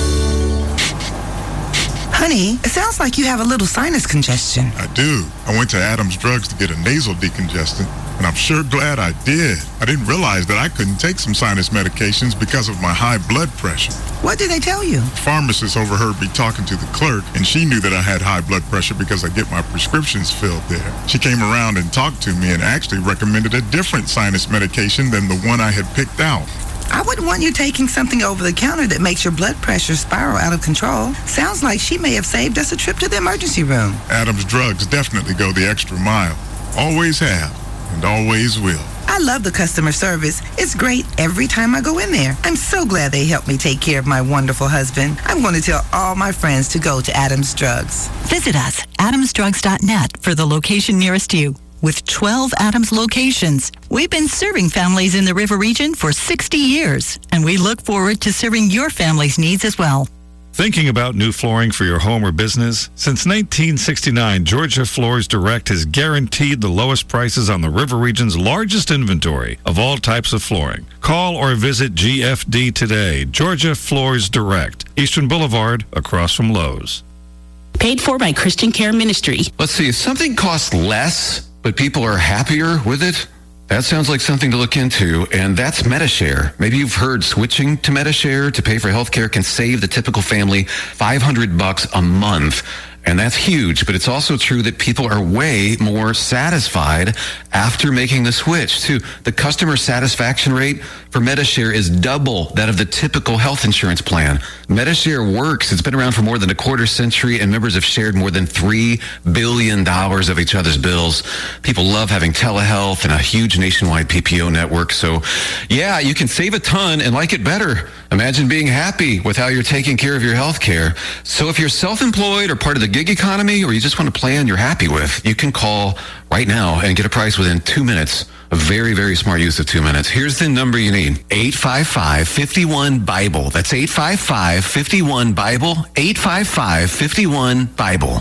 Honey, it sounds like you have a little sinus congestion. I do. I went to Adams Drugs to get a nasal decongestant, and I'm sure glad I did. I didn't realize that I couldn't take some sinus medications because of my high blood pressure. What did they tell you? The pharmacist overheard me talking to the clerk, and she knew that I had high blood pressure because I get my prescriptions filled there. She came around and talked to me and actually recommended a different sinus medication than the one I had picked out. I wouldn't want you taking something over the counter that makes your blood pressure spiral out of control. Sounds like she may have saved us a trip to the emergency room. Adams Drugs definitely go the extra mile. Always have, and always will. I love the customer service. It's great every time I go in there. I'm so glad they helped me take care of my wonderful husband. I'm going to tell all my friends to go to Adams Drugs. Visit us, adams drugs dot net, for the location nearest you. With twelve Adams locations, we've been serving families in the River Region for sixty years, and we look forward to serving your family's needs as well. Thinking about new flooring for your home or business? Since nineteen sixty-nine, Georgia Floors Direct has guaranteed the lowest prices on the River Region's largest inventory of all types of flooring. Call or visit G F D today. Georgia Floors Direct, Eastern Boulevard, across from Lowe's. Paid for by Christian Care Ministry. Let's see, if something costs less, but people are happier with it, that sounds like something to look into, and that's Medi-Share. Maybe you've heard switching to Medi-Share to pay for healthcare can save the typical family five hundred bucks a month. And that's huge, but it's also true that people are way more satisfied after making the switch, too. The customer satisfaction rate for Medi-Share is double that of the typical health insurance plan. Medi-Share works. It's been around for more than a quarter century, and members have shared more than three billion dollars of each other's bills. People love having telehealth and a huge nationwide P P O network. So, yeah, you can save a ton and like it better. Imagine being happy with how you're taking care of your health care. So if you're self-employed or part of the gig economy, or you just want a plan you're happy with, you can call right now and get a price within two minutes. A very, very smart use of two minutes. Here's the number you need. eight five five, five one, Bible. That's eight five five, five one, Bible. eight five five, five one, Bible.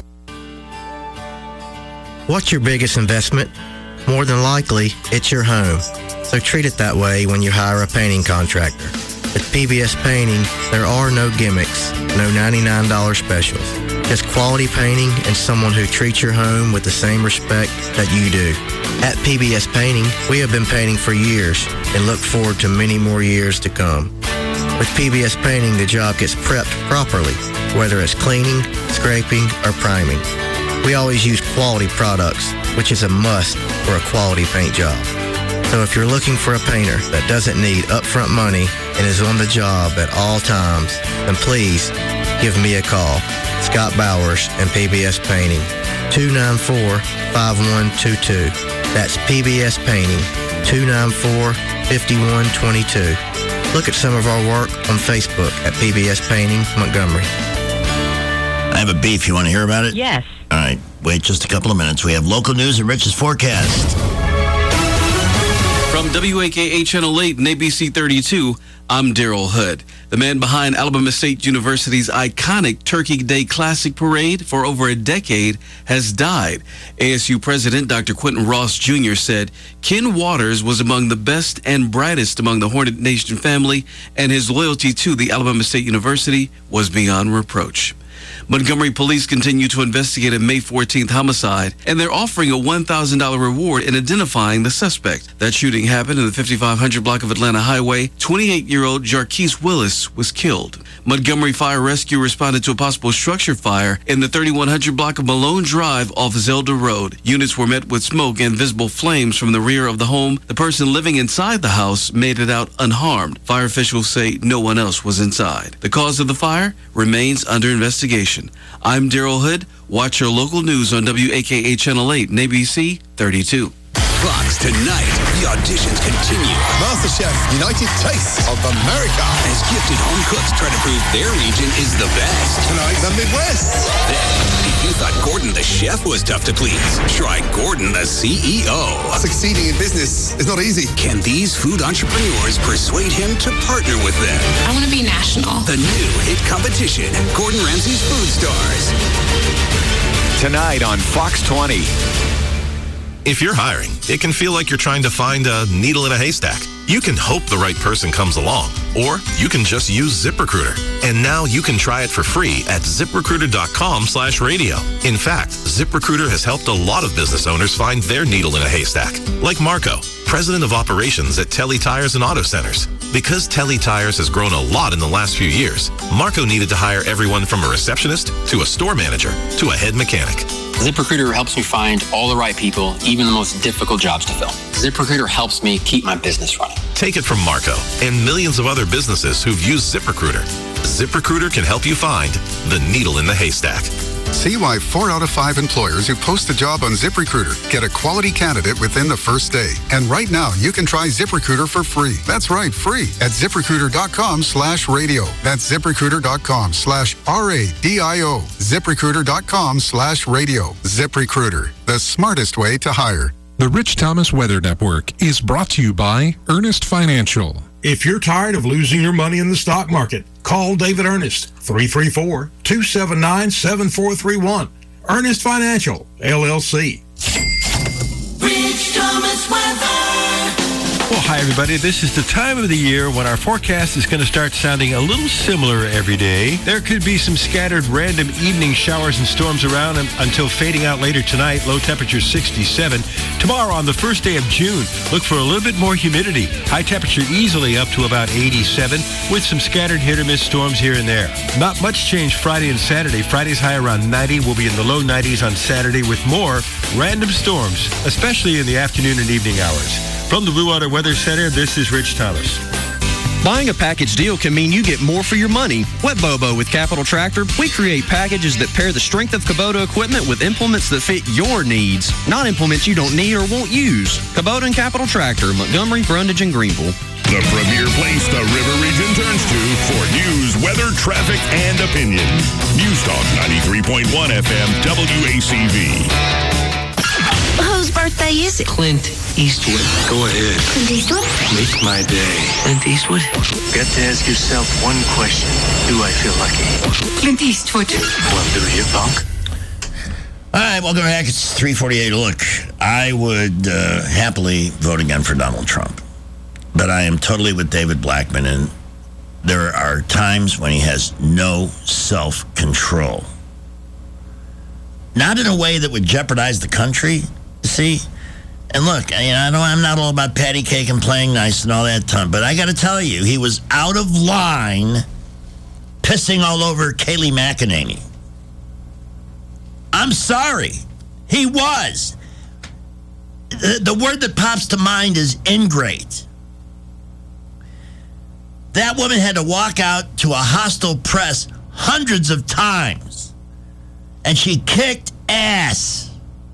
What's your biggest investment? More than likely, it's your home. So treat it that way when you hire a painting contractor. At P B S Painting, there are no gimmicks, no ninety-nine dollars specials. Just quality painting and someone who treats your home with the same respect that you do. At P B S Painting, we have been painting for years and look forward to many more years to come. With P B S Painting, the job gets prepped properly, whether it's cleaning, scraping, or priming. We always use quality products, which is a must for a quality paint job. So if you're looking for a painter that doesn't need upfront money and is on the job at all times, then please give me a call. Scott Bowers and P B S Painting, two nine four, five one two two. That's P B S Painting, two nine four, five one two two. Look at some of our work on Facebook at P B S Painting, Montgomery. I have a beef. You want to hear about it? Yes. All right. Wait just a couple of minutes. We have local news and Rich's forecast. From W A K A Channel eight and A B C thirty-two, I'm Daryl Hood. The man behind Alabama State University's iconic Turkey Day Classic Parade for over a decade has died. A S U President Doctor Quentin Ross Junior said Ken Waters was among the best and brightest among the Hornet Nation family, and his loyalty to the Alabama State University was beyond reproach. Montgomery police continue to investigate a May fourteenth homicide, and they're offering a one thousand dollars reward in identifying the suspect. That shooting happened in the fifty-five hundred block of Atlanta Highway. twenty-eight-year-old Jarquise Willis was killed. Montgomery Fire Rescue responded to a possible structure fire in the thirty-one hundred block of Malone Drive off Zelda Road. Units were met with smoke and visible flames from the rear of the home. The person living inside the house made it out unharmed. Fire officials say no one else was inside. The cause of the fire remains under investigation. I'm Daryl Hood. Watch your local news on W A K A Channel eight and A B C thirty-two. Fox tonight. The auditions continue. MasterChef United Tastes of America. As gifted home cooks try to prove their region is the best. Tonight, the Midwest. Then, if you thought Gordon the chef was tough to please, try Gordon the C E O. Succeeding in business is not easy. Can these food entrepreneurs persuade him to partner with them? I want to be national. The new hit competition, Gordon Ramsay's Food Stars. Tonight on Fox twenty. If you're hiring, it can feel like you're trying to find a needle in a haystack. You can hope the right person comes along, or you can just use ZipRecruiter. And now you can try it for free at ZipRecruiter.com slash radio. In fact, ZipRecruiter has helped a lot of business owners find their needle in a haystack, like Marco, president of operations at Telly Tires and Auto Centers. Because Telly Tires has grown a lot in the last few years, Marco needed to hire everyone from a receptionist to a store manager to a head mechanic. ZipRecruiter helps me find all the right people, even the most difficult jobs to fill. ZipRecruiter helps me keep my business running. Take it from Marco and millions of other businesses who've used ZipRecruiter. ZipRecruiter can help you find the needle in the haystack. See why four out of five employers who post a job on ZipRecruiter get a quality candidate within the first day. And right now, you can try ZipRecruiter for free. That's right, free at ZipRecruiter.com slash radio. That's ZipRecruiter.com slash R-A-D-I-O. ZipRecruiter.com slash radio. ZipRecruiter, the smartest way to hire. The Rich Thomas Weather Network is brought to you by Earnest Financial. If you're tired of losing your money in the stock market, call David Earnest, three three four, two seven nine, seven four three one. Earnest Financial, L L C. Rich Thomas Weather. Well, hi, everybody. This is the time of the year when our forecast is going to start sounding a little similar every day. There could be some scattered random evening showers and storms around until fading out later tonight. Low temperature sixty-seven. Tomorrow, on the first day of June, look for a little bit more humidity. High temperature easily up to about eighty-seven with some scattered hit-or-miss storms here and there. Not much change Friday and Saturday. Friday's high around ninety. We'll be in the low nineties on Saturday with more random storms, especially in the afternoon and evening hours. From the Blue Water Weather Center, this is Rich Thomas. Buying a package deal can mean you get more for your money. Wet Bobo with Capital Tractor, we create packages that pair the strength of Kubota equipment with implements that fit your needs, not implements you don't need or won't use. Kubota and Capital Tractor, Montgomery, Brundage, and Greenville. The premier place the River Region turns to for news, weather, traffic, and opinion. News Talk ninety-three point one F M W A C V. Whose birthday is it? Clint Eastwood. Go ahead. Clint Eastwood? Make my day. Clint Eastwood? Got to ask yourself one question. Do I feel lucky? Clint Eastwood. Well, do you, punk? All right, welcome back. It's three forty-eight. Look, I would uh, happily vote again for Donald Trump. But I am totally with David Blackman, and there are times when he has no self-control. Not in a way that would jeopardize the country, see? And look, you know, I know I'm not all about patty cake and playing nice and all that time, but I got to tell you, he was out of line pissing all over Kayleigh McEnany. I'm sorry. He was. The, the word that pops to mind is ingrate. That woman had to walk out to a hostile press hundreds of times. And she kicked ass.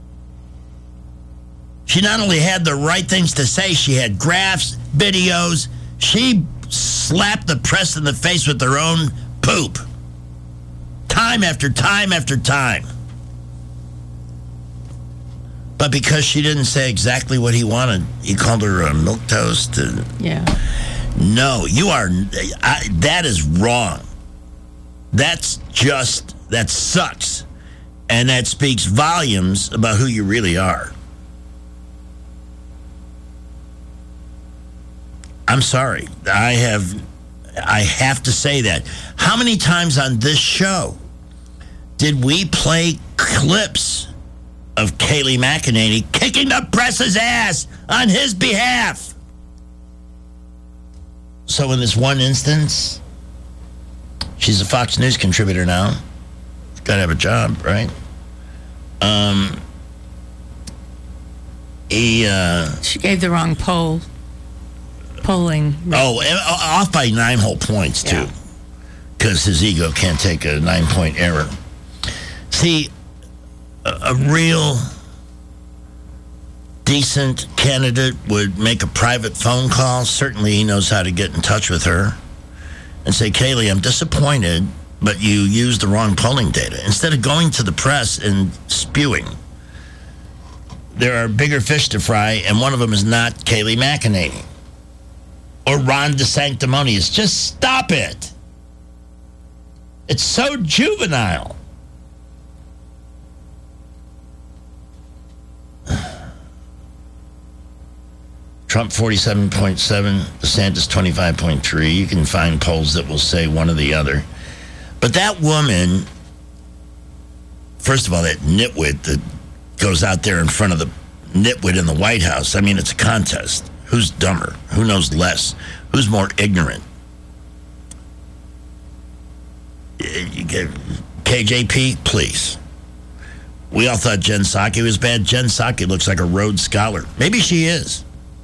She not only had the right things to say, she had graphs, videos. She slapped the press in the face with her own poop. Time after time after time. But because she didn't say exactly what he wanted, he called her a milquetoast. And yeah. No, you are, I, that is wrong. That's just, that sucks. And that speaks volumes about who you really are. I'm sorry. I have I have to say that. How many times on this show did we play clips of Kayleigh McEnany kicking the press's ass on his behalf? So in this one instance, she's a Fox News contributor now. Got to have a job, right? Um, he, uh... She gave the wrong poll. Polling. Oh, off by nine whole points, too. Because yeah. his ego can't take a nine-point error. See, a, a real decent candidate would make a private phone call. Certainly he knows how to get in touch with her and say, Kayleigh, I'm disappointed, but you used the wrong polling data. Instead of going to the press and spewing, there are bigger fish to fry, and one of them is not Kayleigh McEnany or Ron DeSanctimonious. Just stop it. It's so juvenile. Trump forty-seven point seven, DeSantis twenty-five point three. You can find polls that will say one or the other. But that woman, first of all, that nitwit that goes out there in front of the nitwit in the White House, I mean, it's a contest. Who's dumber? Who knows less? Who's more ignorant? K J P, please. We all thought Jen Psaki was bad. Jen Psaki looks like a Rhodes Scholar. Maybe she is.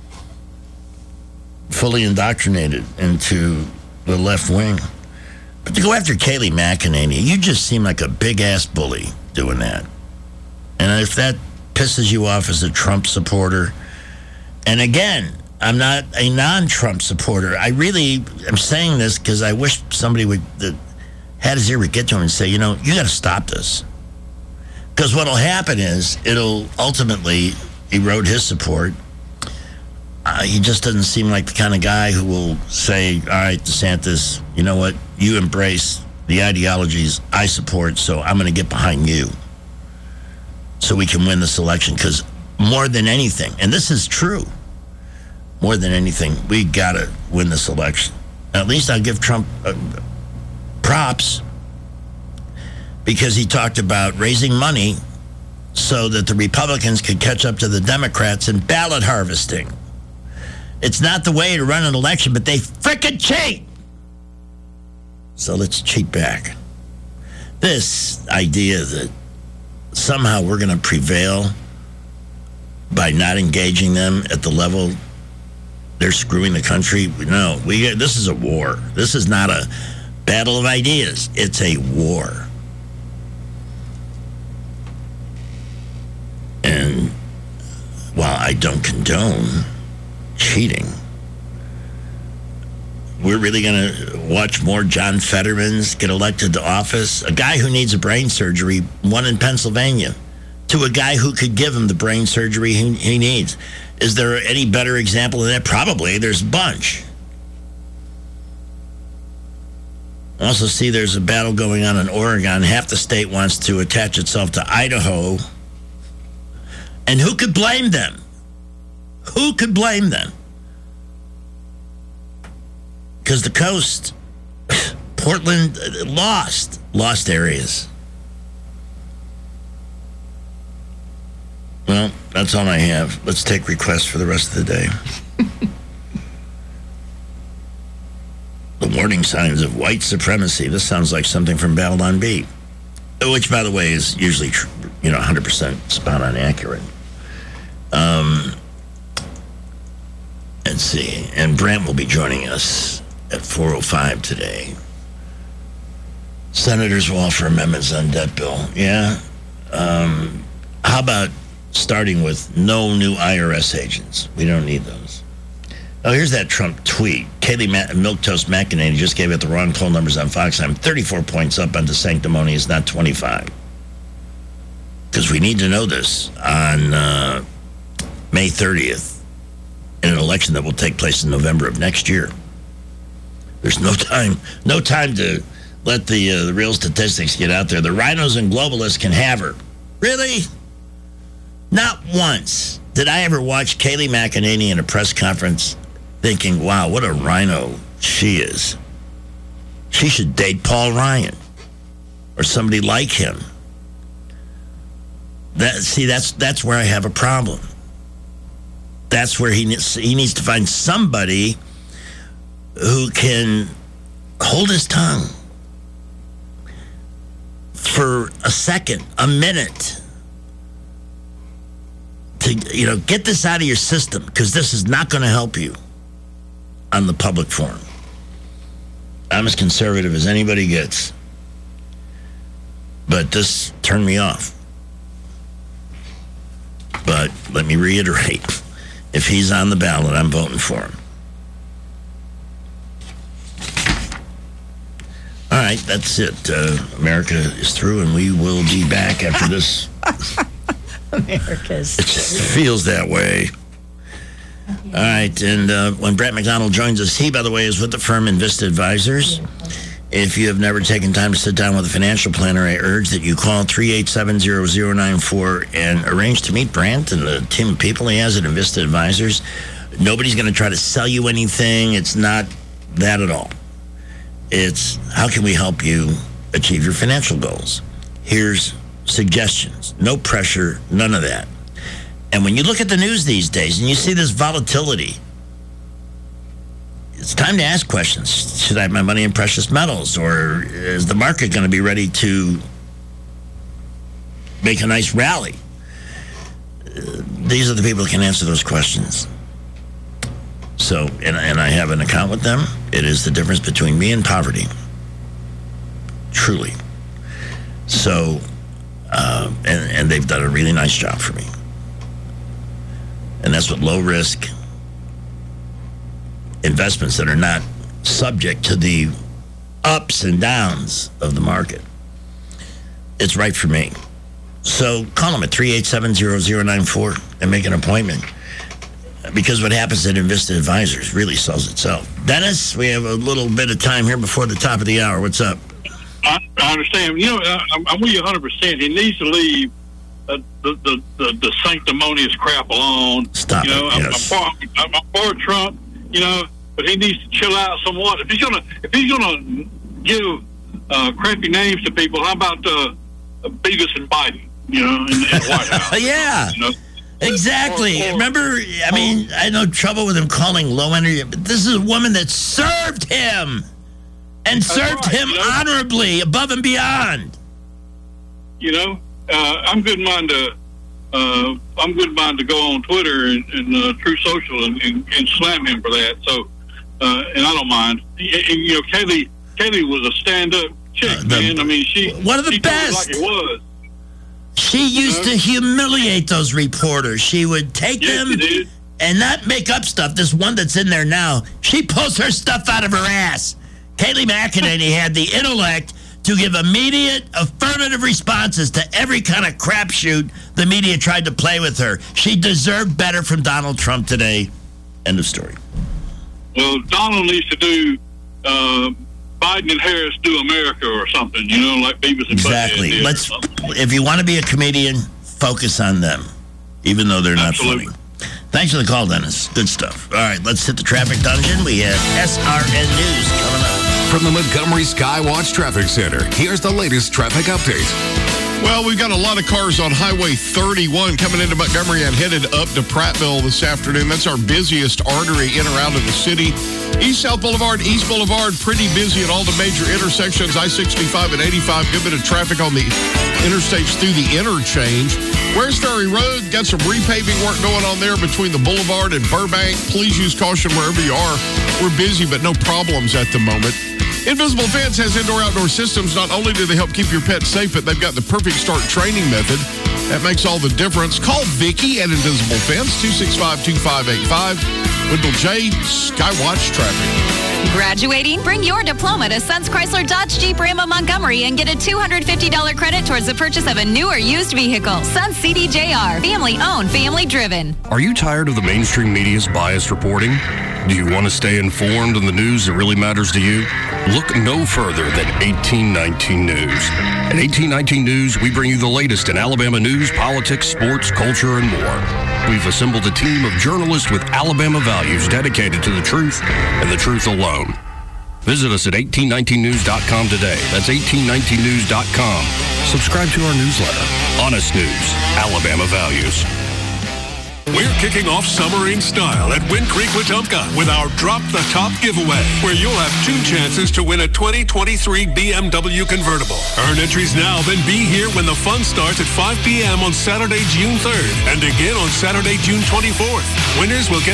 Fully indoctrinated into the left wing. But to go after Kayleigh McEnany, you just seem like a big-ass bully doing that. And if that pisses you off as a Trump supporter, and again, I'm not a non-Trump supporter. I really am saying this because I wish somebody would, that had his ear would get to him and say, you know, you got to stop this. Because what will happen is it'll ultimately erode his support. Uh, he just doesn't seem like the kind of guy who will say, all right, DeSantis, you know what? You embrace the ideologies I support, so I'm going to get behind you so we can win this election. Because more than anything, and this is true, more than anything, we got to win this election. At least I'll give Trump uh, props, because he talked about raising money so that the Republicans could catch up to the Democrats in ballot harvesting. It's not the way to run an election, but they frickin' cheat. So let's cheat back. This idea that somehow we're going to prevail by not engaging them at the level they're screwing the country. No, we. This is a war. This is not a battle of ideas. It's a war. And while I don't condone cheating, we're really going to watch more John Fettermans get elected to office? A guy who needs a brain surgery, one in Pennsylvania, to a guy who could give him the brain surgery he, he needs. Is there any better example of that? Probably. There's a bunch. I also see there's a battle going on in Oregon. Half the state wants to attach itself to Idaho. And who could blame them? Who could blame them? Because the coast, Portland, lost, lost areas. Well, that's all I have. Let's take requests for the rest of the day. The warning signs of white supremacy. This sounds like something from Babylon B, which, by the way, is usually, you know, one hundred percent spot on accurate. Um, let's see. And Brent will be joining us at four oh five today. Senators will offer amendments on debt bill. Yeah. Um, how about starting with no new I R S agents? We don't need those. Oh, here's that Trump tweet. Kayleigh Ma- Milquetoast McEnany just gave it the wrong poll numbers on Fox. I'm thirty-four points up on DeSanctimonious, not twenty-five. Because we need to know this on uh, May thirtieth in an election that will take place in November of next year. There's no time, no time to let the uh, the real statistics get out there. The rhinos and globalists can have her. Really? Not once did I ever watch Kayleigh McEnany in a press conference thinking, wow, what a rhino she is. She should date Paul Ryan or somebody like him. That, see, that's that's where I have a problem. That's where he needs, he needs to find somebody who can hold his tongue for a second, a minute, to, you know, get this out of your system, because this is not going to help you on the public forum. I'm as conservative as anybody gets, but this turned me off. But let me reiterate, if he's on the ballot, I'm voting for him. All right, that's it. Uh, America is through, and we will be back after this. America's It just feels that way. All right, and uh, when Brett McDonald joins us, he, by the way, is with the firm Invista Advisors. If you have never taken time to sit down with a financial planner, I urge that you call three eight seven, zero zero nine four and arrange to meet Brant and the team of people he has at Invista Advisors. Nobody's going to try to sell you anything. It's not that at all. It's how can we help you achieve your financial goals? Here's suggestions. No pressure, none of that. And when you look at the news these days and you see this volatility, it's time to ask questions. Should I have my money in precious metals, or is the market going to be ready to make a nice rally? Uh, these are the people who can answer those questions. So, and, and I have an account with them. It is the difference between me and poverty. Truly. So, uh, and, and they've done a really nice job for me. And that's what low risk investments that are not subject to the ups and downs of the market. It's right for me. So call them at three eight seven, zero zero nine four and make an appointment. Because what happens at Invista Advisors really sells itself. Dennis, we have a little bit of time here before the top of the hour. What's up? I, I understand. You know, I, I'm with you one hundred percent. He needs to leave uh, the, the, the, the sanctimonious crap alone. Stop you know, it, I'm, yes. I'm, for, I'm, I'm for Trump, you know, but he needs to chill out somewhat. If he's gonna, if he's gonna give uh, crappy names to people, how about uh, Beavis and Biden? You know, in, in the White House. Yeah. You know? Exactly. Or, or, Remember, I mean, I had no trouble with him calling low energy, but this is a woman that served him and served right, him you know? honorably, above and beyond. You know, uh, I'm good mind to, uh, I'm good mind to go on Twitter and, and uh, True Social and, and, and slam him for that. So, uh, and I don't mind. And, and, you know, Kaylee, Kaylee was a stand-up chick, uh, the, man. I mean, she one of the she best. Told it like it was. She used to humiliate those reporters. She would take yes, them and not make up stuff. This one that's in there now, she pulls her stuff out of her ass. Kayleigh McEnany had the intellect to give immediate affirmative responses to every kind of crapshoot the media tried to play with her. She deserved better from Donald Trump today. End of story. Well, Donald needs to do uh, Biden and Harris do America or something, you know, like Beavis and exactly. Butthead. Let's. If you want to be a comedian, focus on them, even though they're not Absolutely. funny. Thanks for the call, Dennis. Good stuff. All right, let's hit the traffic dungeon. We have S R N News coming up. From the Montgomery Skywatch Traffic Center, here's the latest traffic update. Well, we've got a lot of cars on Highway thirty-one coming into Montgomery and headed up to Prattville this afternoon. That's our busiest artery in or out of the city. East-South Boulevard, East Boulevard, pretty busy at all the major intersections. I sixty-five and eighty-five, good bit of traffic on the interstates through the interchange. West Ferry Road, got some repaving work going on there between the Boulevard and Burbank. Please use caution wherever you are. We're busy, but no problems at the moment. Invisible Fence has indoor-outdoor systems. Not only do they help keep your pet safe, but they've got the Perfect Start training method. That makes all the difference. Call Vicky at Invisible Fence, two six five, two five eight five. Wendell J, Skywatch Traffic. Graduating? Bring your diploma to Sons Chrysler Dodge Jeep Ram of Montgomery and get a two hundred fifty dollars credit towards the purchase of a new or used vehicle. Sons C D J R. Family owned, family driven. Are you tired of the mainstream media's biased reporting? Do you want to stay informed on the news that really matters to you? Look no further than eighteen nineteen News. At eighteen nineteen News, we bring you the latest in Alabama news, politics, sports, culture, and more. We've assembled a team of journalists with Alabama values dedicated to the truth and the truth alone. Visit us at eighteen nineteen news dot com today. That's eighteen nineteen news dot com. Subscribe to our newsletter. Honest News, Alabama Values. We're kicking off summer in style at Wind Creek Wetumpka with our Drop the Top giveaway, where you'll have two chances to win a twenty twenty-three B M W convertible. Earn entries now, then be here when the fun starts at five p.m. on Saturday, June third, and again on Saturday, June twenty-fourth. Winners will get